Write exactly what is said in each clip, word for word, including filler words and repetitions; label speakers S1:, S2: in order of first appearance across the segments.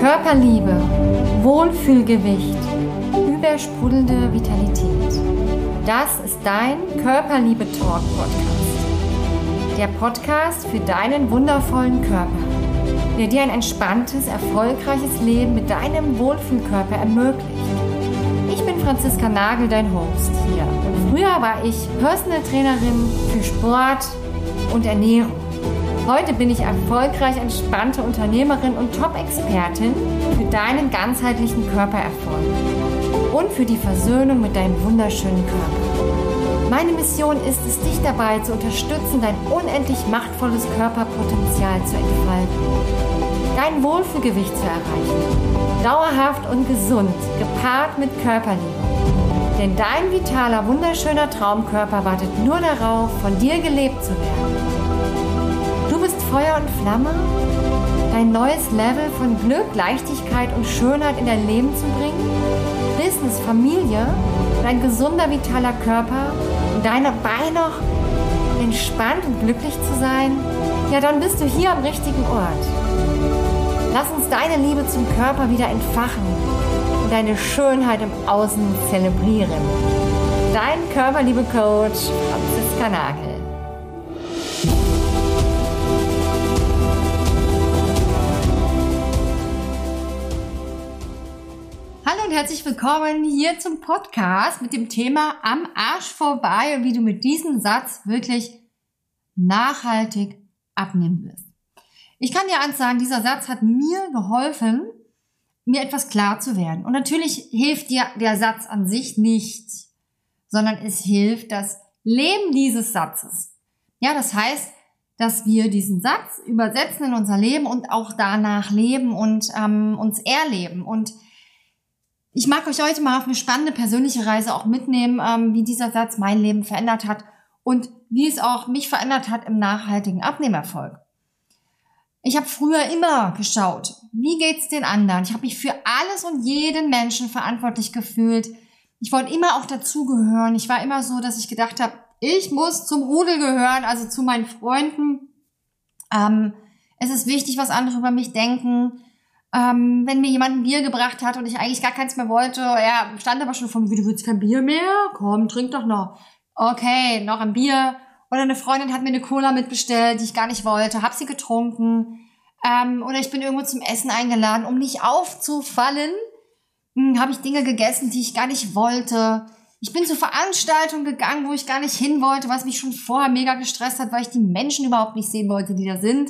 S1: Körperliebe, Wohlfühlgewicht, übersprudelnde Vitalität. Das ist dein Körperliebe-Talk-Podcast. Der Podcast für deinen wundervollen Körper, der dir ein entspanntes, erfolgreiches Leben mit deinem Wohlfühlkörper ermöglicht. Ich bin Franziska Nagel, dein Host hier. Und früher war ich Personal Trainerin für Sport und Ernährung. Heute bin ich erfolgreich entspannte Unternehmerin und Top-Expertin für deinen ganzheitlichen Körpererfolg und für die Versöhnung mit deinem wunderschönen Körper. Meine Mission ist es, dich dabei zu unterstützen, dein unendlich machtvolles Körperpotenzial zu entfalten, dein Wohlfühlgewicht zu erreichen, dauerhaft und gesund, gepaart mit Körperliebe. Denn dein vitaler, wunderschöner Traumkörper wartet nur darauf, von dir gelebt zu werden. Du bist Feuer und Flamme, dein neues Level von Glück, Leichtigkeit und Schönheit in dein Leben zu bringen, Business, Familie, dein gesunder, vitaler Körper und dabei noch entspannt und glücklich zu sein, ja, dann bist du hier am richtigen Ort. Lass uns deine Liebe zum Körper wieder entfachen und deine Schönheit im Außen zelebrieren. Dein Körperliebe-Coach Franziska Nagel. Hallo und herzlich willkommen hier zum Podcast mit dem Thema Am Arsch vorbei und wie du mit diesem Satz wirklich nachhaltig abnehmen wirst. Ich kann dir eins sagen, dieser Satz hat mir geholfen, mir etwas klar zu werden. Und natürlich hilft dir der Satz an sich nicht, sondern es hilft das Leben dieses Satzes. Ja, das heißt, dass wir diesen Satz übersetzen in unser Leben und auch danach leben und ähm, uns erleben. Und ich mag euch heute mal auf eine spannende persönliche Reise auch mitnehmen, ähm, wie dieser Satz mein Leben verändert hat und wie es auch mich verändert hat im nachhaltigen Abnehmerfolg. Ich habe früher immer geschaut, wie geht's den anderen? Ich habe mich für alles und jeden Menschen verantwortlich gefühlt. Ich wollte immer auch dazugehören. Ich war immer so, dass ich gedacht habe, ich muss zum Rudel gehören, also zu meinen Freunden. Ähm, es ist wichtig, was andere über mich denken. Ähm, wenn mir jemand ein Bier gebracht hat und ich eigentlich gar keins mehr wollte, ja, stand aber schon von, wie, du willst kein Bier mehr? Komm, trink doch noch. Okay, noch ein Bier. Oder eine Freundin hat mir eine Cola mitbestellt, die ich gar nicht wollte, hab sie getrunken. Ähm, oder ich bin irgendwo zum Essen eingeladen, um nicht aufzufallen, hm, habe ich Dinge gegessen, die ich gar nicht wollte. Ich bin zu Veranstaltungen gegangen, wo ich gar nicht hin wollte, was mich schon vorher mega gestresst hat, weil ich die Menschen überhaupt nicht sehen wollte, die da sind.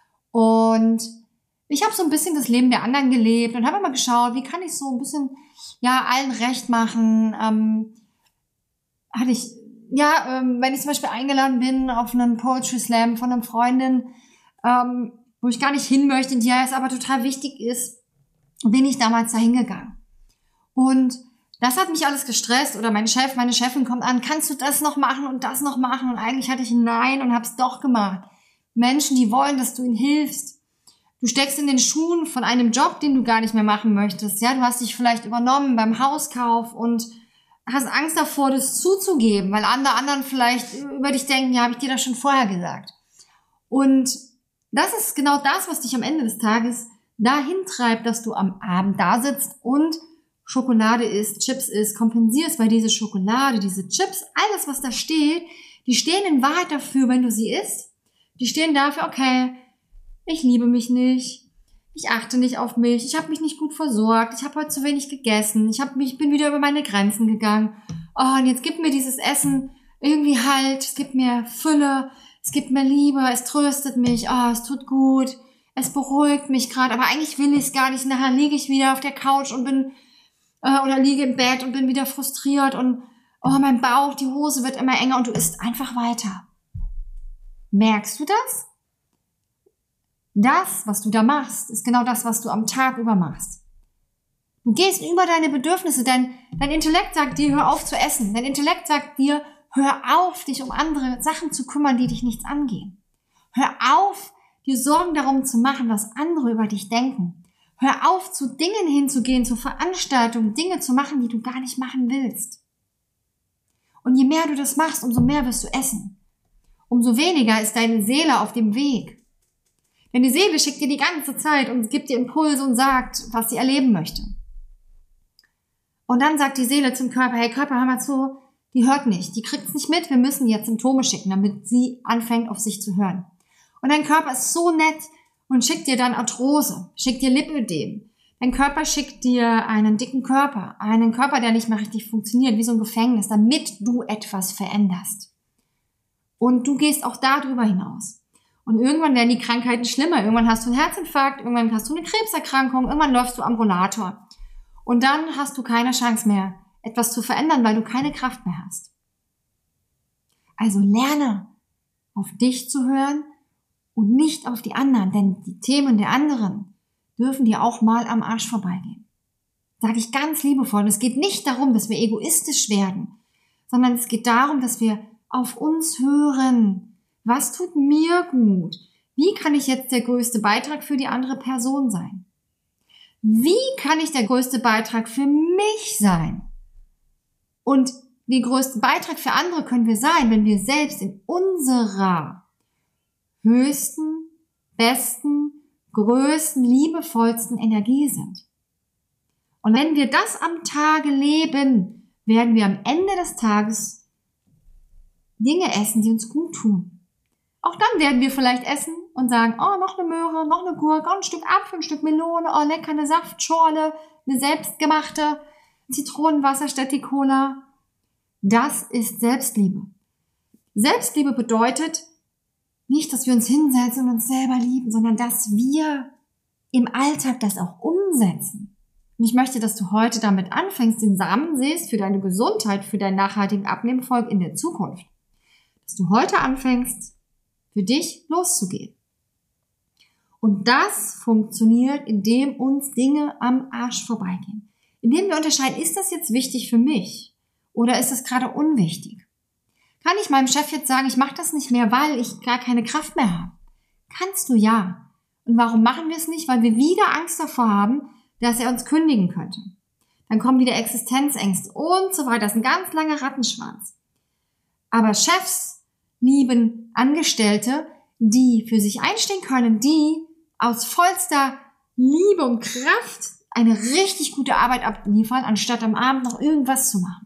S1: Und ich habe so ein bisschen das Leben der anderen gelebt und habe immer geschaut, wie kann ich so ein bisschen, ja, allen recht machen. Ähm, hatte ich, ja, ähm, wenn ich zum Beispiel eingeladen bin auf einen Poetry Slam von einer Freundin, ähm, wo ich gar nicht hin möchte, die ja es aber total wichtig ist, bin ich damals da hingegangen. Und das hat mich alles gestresst. Oder mein Chef, meine Chefin kommt an, kannst du das noch machen und das noch machen? Und eigentlich hatte ich ein Nein und habe es doch gemacht. Menschen, die wollen, dass du ihnen hilfst. Du steckst in den Schuhen von einem Job, den du gar nicht mehr machen möchtest. Ja, du hast dich vielleicht übernommen beim Hauskauf und hast Angst davor, das zuzugeben, weil andere anderen vielleicht über dich denken, ja, habe ich dir das schon vorher gesagt. Und das ist genau das, was dich am Ende des Tages dahin treibt, dass du am Abend da sitzt und Schokolade isst, Chips isst, kompensierst, weil diese Schokolade, diese Chips, alles, was da steht, die stehen in Wahrheit dafür, wenn du sie isst. Die stehen dafür, okay, ich liebe mich nicht, ich achte nicht auf mich, ich habe mich nicht gut versorgt, ich habe heute zu wenig gegessen, ich hab mich, bin wieder über meine Grenzen gegangen. Oh, und jetzt gibt mir dieses Essen irgendwie Halt, es gibt mir Fülle, es gibt mir Liebe, es tröstet mich, oh, es tut gut, es beruhigt mich gerade, aber eigentlich will ich es gar nicht. Nachher liege ich wieder auf der Couch und bin, äh, oder liege im Bett und bin wieder frustriert und oh, mein Bauch, die Hose wird immer enger und du isst einfach weiter. Merkst du das? Das, was du da machst, ist genau das, was du am Tag über machst. Du gehst über deine Bedürfnisse. Dein, dein Intellekt sagt dir, hör auf zu essen. Dein Intellekt sagt dir, hör auf, dich um andere Sachen zu kümmern, die dich nichts angehen. Hör auf, dir Sorgen darum zu machen, was andere über dich denken. Hör auf, zu Dingen hinzugehen, zu Veranstaltungen, Dinge zu machen, die du gar nicht machen willst. Und je mehr du das machst, umso mehr wirst du essen. Umso weniger ist deine Seele auf dem Weg. Denn die Seele schickt dir die ganze Zeit und gibt dir Impulse und sagt, was sie erleben möchte. Und dann sagt die Seele zum Körper, hey Körper, hör mal zu, die hört nicht, die kriegt es nicht mit, wir müssen jetzt Symptome schicken, damit sie anfängt, auf sich zu hören. Und dein Körper ist so nett und schickt dir dann Arthrose, schickt dir Lipödem. Dein Körper schickt dir einen dicken Körper, einen Körper, der nicht mehr richtig funktioniert, wie so ein Gefängnis, damit du etwas veränderst. Und du gehst auch darüber hinaus. Und irgendwann werden die Krankheiten schlimmer. Irgendwann hast du einen Herzinfarkt, irgendwann hast du eine Krebserkrankung, irgendwann läufst du am Rollator. Und dann hast du keine Chance mehr, etwas zu verändern, weil du keine Kraft mehr hast. Also lerne, auf dich zu hören und nicht auf die anderen, denn die Themen der anderen dürfen dir auch mal am Arsch vorbeigehen. Sage ich ganz liebevoll. Es geht nicht darum, dass wir egoistisch werden, sondern es geht darum, dass wir auf uns hören. Was tut mir gut? Wie kann ich jetzt der größte Beitrag für die andere Person sein? Wie kann ich der größte Beitrag für mich sein? Und den größten Beitrag für andere können wir sein, wenn wir selbst in unserer höchsten, besten, größten, liebevollsten Energie sind. Und wenn wir das am Tage leben, werden wir am Ende des Tages Dinge essen, die uns gut tun. Auch dann werden wir vielleicht essen und sagen, oh, noch eine Möhre, noch eine Gurke, oh, ein Stück Apfel, ein Stück Melone, oh, lecker, eine Saftschorle, eine selbstgemachte Zitronenwasser statt die Cola. Das ist Selbstliebe. Selbstliebe bedeutet nicht, dass wir uns hinsetzen und uns selber lieben, sondern dass wir im Alltag das auch umsetzen. Und ich möchte, dass du heute damit anfängst, den Samen säst für deine Gesundheit, für deinen nachhaltigen Abnehmerfolg in der Zukunft. Dass du heute anfängst, für dich loszugehen. Und das funktioniert, indem uns Dinge am Arsch vorbeigehen. Indem wir unterscheiden, ist das jetzt wichtig für mich oder ist es gerade unwichtig? Kann ich meinem Chef jetzt sagen, ich mache das nicht mehr, weil ich gar keine Kraft mehr habe? Kannst du ja. Und warum machen wir es nicht? Weil wir wieder Angst davor haben, dass er uns kündigen könnte. Dann kommen wieder Existenzängste und so weiter. Das ist ein ganz langer Rattenschwanz. Aber Chefs lieben Angestellte, die für sich einstehen können, die aus vollster Liebe und Kraft eine richtig gute Arbeit abliefern, anstatt am Abend noch irgendwas zu machen.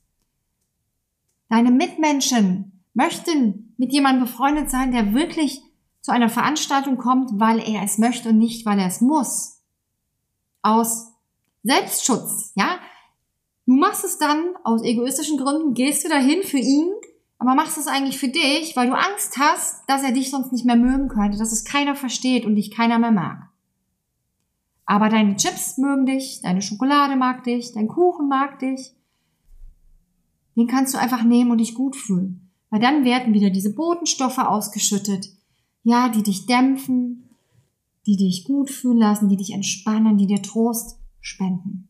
S1: Deine Mitmenschen möchten mit jemandem befreundet sein, der wirklich zu einer Veranstaltung kommt, weil er es möchte und nicht, weil er es muss. Aus Selbstschutz, ja. Du machst es dann aus egoistischen Gründen, gehst du dahin für ihn, aber machst es eigentlich für dich, weil du Angst hast, dass er dich sonst nicht mehr mögen könnte, dass es keiner versteht und dich keiner mehr mag. Aber deine Chips mögen dich, deine Schokolade mag dich, dein Kuchen mag dich. Den kannst du einfach nehmen und dich gut fühlen. Weil dann werden wieder diese Botenstoffe ausgeschüttet, ja, die dich dämpfen, die dich gut fühlen lassen, die dich entspannen, die dir Trost spenden.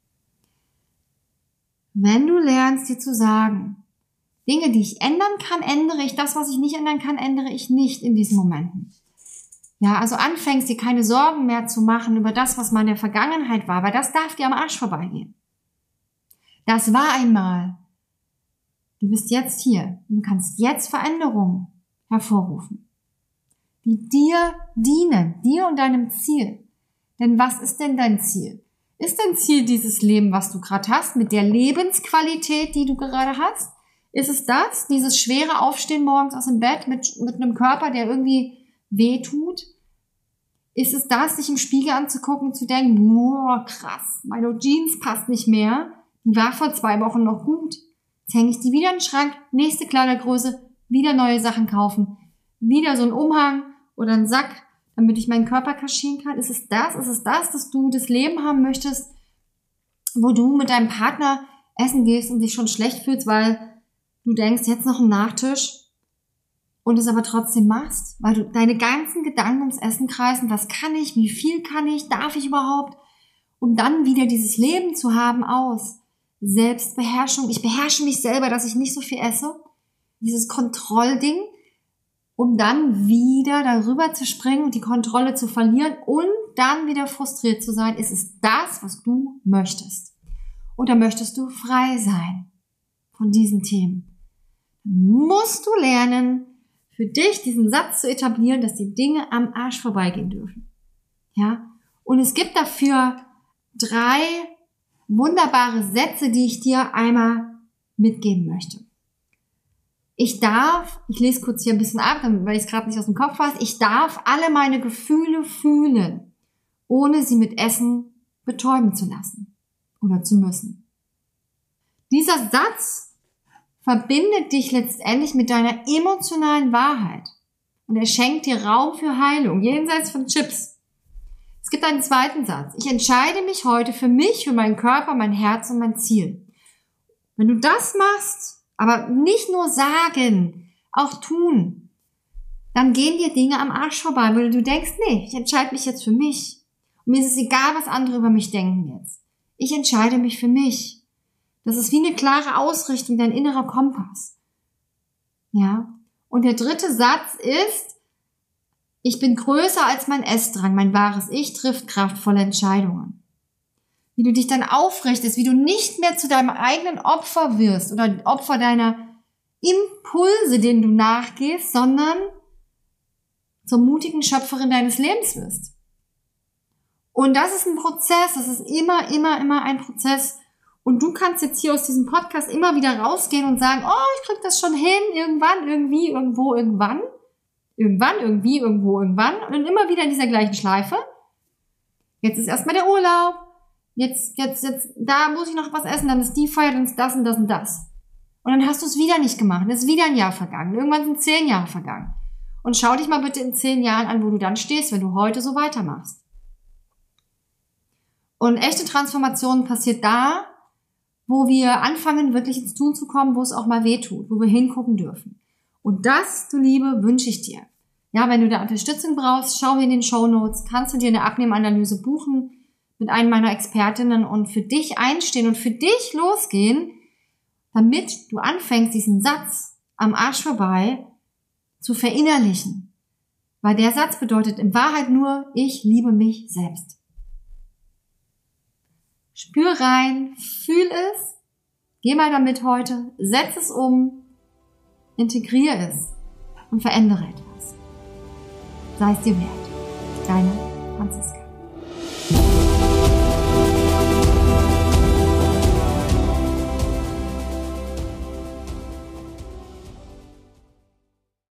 S1: Wenn du lernst, dir zu sagen, Dinge, die ich ändern kann, ändere ich. Das, was ich nicht ändern kann, ändere ich nicht in diesen Momenten. Ja, also anfängst, dir keine Sorgen mehr zu machen über das, was mal in der Vergangenheit war, weil das darf dir am Arsch vorbeigehen. Das war einmal. Du bist jetzt hier. Du kannst jetzt Veränderungen hervorrufen, die dir dienen, dir und deinem Ziel. Denn was ist denn dein Ziel? Ist dein Ziel dieses Leben, was du gerade hast, mit der Lebensqualität, die du gerade hast? Ist es das, dieses schwere Aufstehen morgens aus dem Bett mit, mit einem Körper, der irgendwie weh tut? Ist es das, sich im Spiegel anzugucken und zu denken, boah, krass, meine Jeans passt nicht mehr, die war vor zwei Wochen noch gut. Jetzt hänge ich die wieder in den Schrank, nächste Kleidergröße, wieder neue Sachen kaufen, wieder so ein Umhang oder einen Sack, damit ich meinen Körper kaschieren kann. Ist es das? Ist es das, dass du das Leben haben möchtest, wo du mit deinem Partner essen gehst und dich schon schlecht fühlst, weil du denkst, jetzt noch ein Nachtisch und es aber trotzdem machst, weil du deine ganzen Gedanken ums Essen kreisen, was kann ich, wie viel kann ich, darf ich überhaupt, um dann wieder dieses Leben zu haben aus Selbstbeherrschung. Ich beherrsche mich selber, dass ich nicht so viel esse, dieses Kontrollding, um dann wieder darüber zu springen und die Kontrolle zu verlieren und dann wieder frustriert zu sein. Ist es das, was du möchtest? Oder möchtest du frei sein von diesen Themen? Musst du lernen, für dich diesen Satz zu etablieren, dass die Dinge am Arsch vorbeigehen dürfen. Ja? Und es gibt dafür drei wunderbare Sätze, die ich dir einmal mitgeben möchte. Ich darf, ich lese kurz hier ein bisschen ab, weil ich es gerade nicht aus dem Kopf weiß, ich darf alle meine Gefühle fühlen, ohne sie mit Essen betäuben zu lassen oder zu müssen. Dieser Satz verbindet dich letztendlich mit deiner emotionalen Wahrheit und er schenkt dir Raum für Heilung, jenseits von Chips. Es gibt einen zweiten Satz. Ich entscheide mich heute für mich, für meinen Körper, mein Herz und mein Ziel. Wenn du das machst, aber nicht nur sagen, auch tun, dann gehen dir Dinge am Arsch vorbei, weil du denkst, nee, ich entscheide mich jetzt für mich. Und mir ist es egal, was andere über mich denken jetzt. Ich entscheide mich für mich. Das ist wie eine klare Ausrichtung, dein innerer Kompass. Ja. Und der dritte Satz ist, ich bin größer als mein Essdrang, mein wahres Ich trifft kraftvolle Entscheidungen. Wie du dich dann aufrichtest, wie du nicht mehr zu deinem eigenen Opfer wirst oder Opfer deiner Impulse, denen du nachgehst, sondern zur mutigen Schöpferin deines Lebens wirst. Und das ist ein Prozess, das ist immer, immer, immer ein Prozess. Und du kannst jetzt hier aus diesem Podcast immer wieder rausgehen und sagen, oh, ich krieg das schon hin, irgendwann, irgendwie, irgendwo, irgendwann. Irgendwann, irgendwie, irgendwo, irgendwann. Und immer wieder in dieser gleichen Schleife. Jetzt ist erstmal der Urlaub. Jetzt, jetzt, jetzt, da muss ich noch was essen, dann ist die Feier, dann ist das und das und das. Und dann hast du es wieder nicht gemacht, dann ist wieder ein Jahr vergangen. Irgendwann sind zehn Jahre vergangen. Und schau dich mal bitte in zehn Jahren an, wo du dann stehst, wenn du heute so weitermachst. Und echte Transformation passiert da, wo wir anfangen, wirklich ins Tun zu kommen, wo es auch mal weh tut, wo wir hingucken dürfen. Und das, du Liebe, wünsche ich dir. Ja, wenn du da Unterstützung brauchst, schau in den Shownotes, kannst du dir eine Abnehmanalyse buchen mit einem meiner Expertinnen und für dich einstehen und für dich losgehen, damit du anfängst, diesen Satz am Arsch vorbei zu verinnerlichen. Weil der Satz bedeutet in Wahrheit nur, ich liebe mich selbst. Spür rein, fühl es, geh mal damit heute, setz es um, integriere es und verändere etwas. Sei es dir wert. Deine Franziska.